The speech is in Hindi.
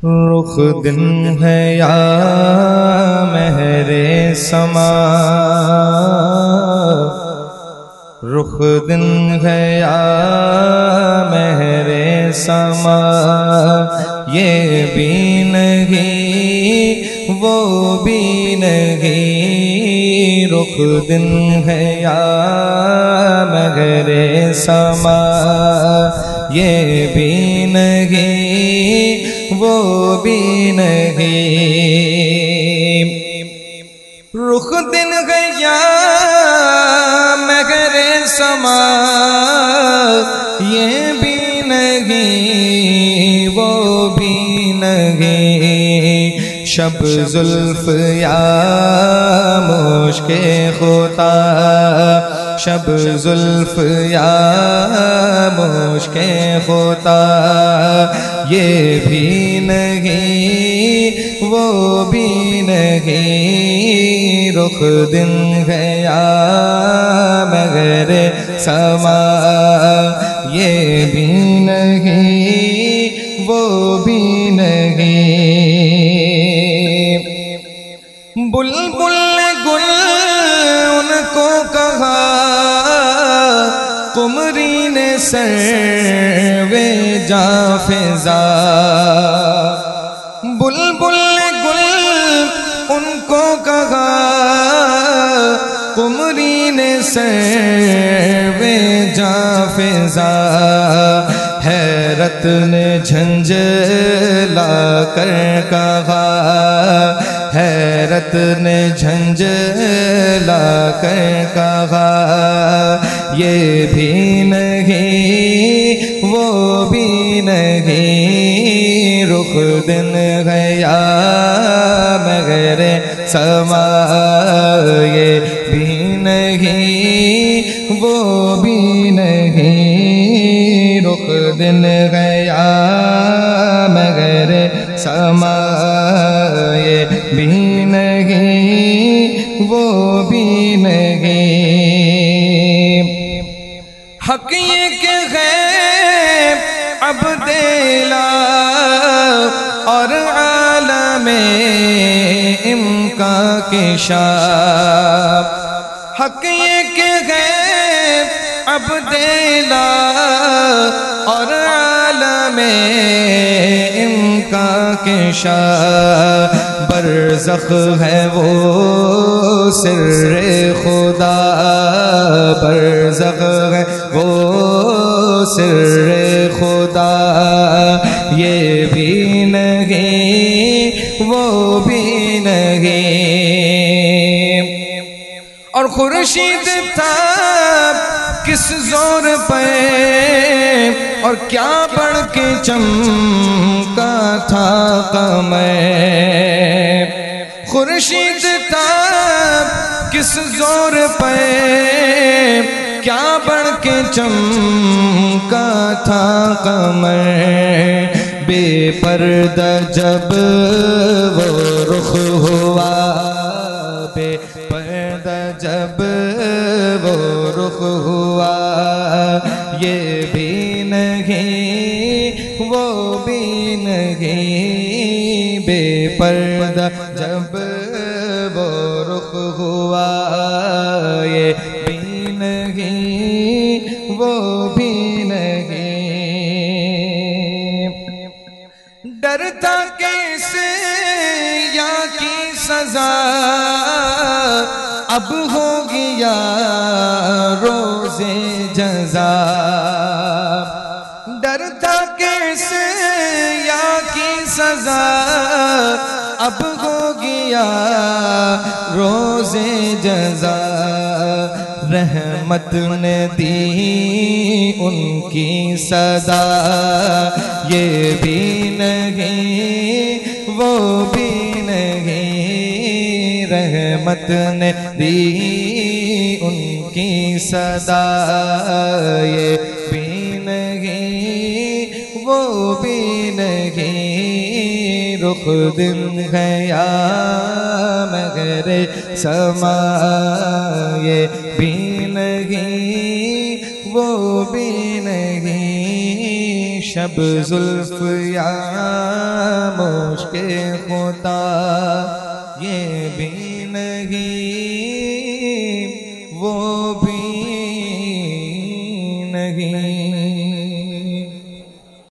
रुख दिन है या महरे समा, रुख दिन है या महरे समा, ये भी नहीं वो भी नहीं। रुख दिन है या महरे समा, ये भी नहीं वो भी नहीं। रुख दिन गया मगरे समा, ये भी नहीं वो भी नहीं। शब जुल्फ या मुश्के खुदा, शब जुल्फ या मुश्के खुदा, ये भी नहीं वो भी नहीं। रुख दिन गया मगरे समा, ये भी नहीं वो भी नहीं। बुलबुल ने गुल उनको कहा, कुमरी ने सर्वे जा फिजा। बुलबुल ने गुल उनको कहा, कुमरी ने सर्वे जा फिजा। हैरत ने झंझला कर कहा, हैरत ने झंझला कर कहा, ये भी नहीं वो भी नहीं। रुख दिन गया मगरे समा, ये भी नहीं वो भी नहीं। रुख दिन गया मगरे समा, ये भी नहीं वो भी नहीं। हक ये के गैब अब देला और आलमे इम्का के शाब। हक ये के गैब अब देला और आलमे इम्का के शाब। बरज़ख है वो सिर्रे खुदा, बरज़ख है वो सिर्रे खुदा, ये भी नहीं वो भी नहीं। और खुर्शीद था किस जोर पे और क्या बढ़ के चमका था कमर। खुर्शीद था किस जोर पे क्या बढ़ के चमका था कमर। बेपर्दा जब वो रुख हुआ, बेपर्दा जब वो रुख हुआ, ये भी नहीं वो भी नहीं। बेपर्दा जब वो रुख हुआ, ये भी नहीं वो भी नहीं। डरता कैसे या की सजा अब होगी या रोज़े जज़ा। डरता कैसे या की सजा अब होगी या रोज़े जज़ा। रहमत ने दी उनकी सदा, ये भी नहीं वो भी नहीं। रहमत ने दी उनकी सदा, ये भी नहीं वो भी नहीं। रुख दिन गया मगरे समा, ये भी नहीं वो भी नहीं। शब जुल्फ या मुश्के खुदा ये भी नहीं वो भी नहीं।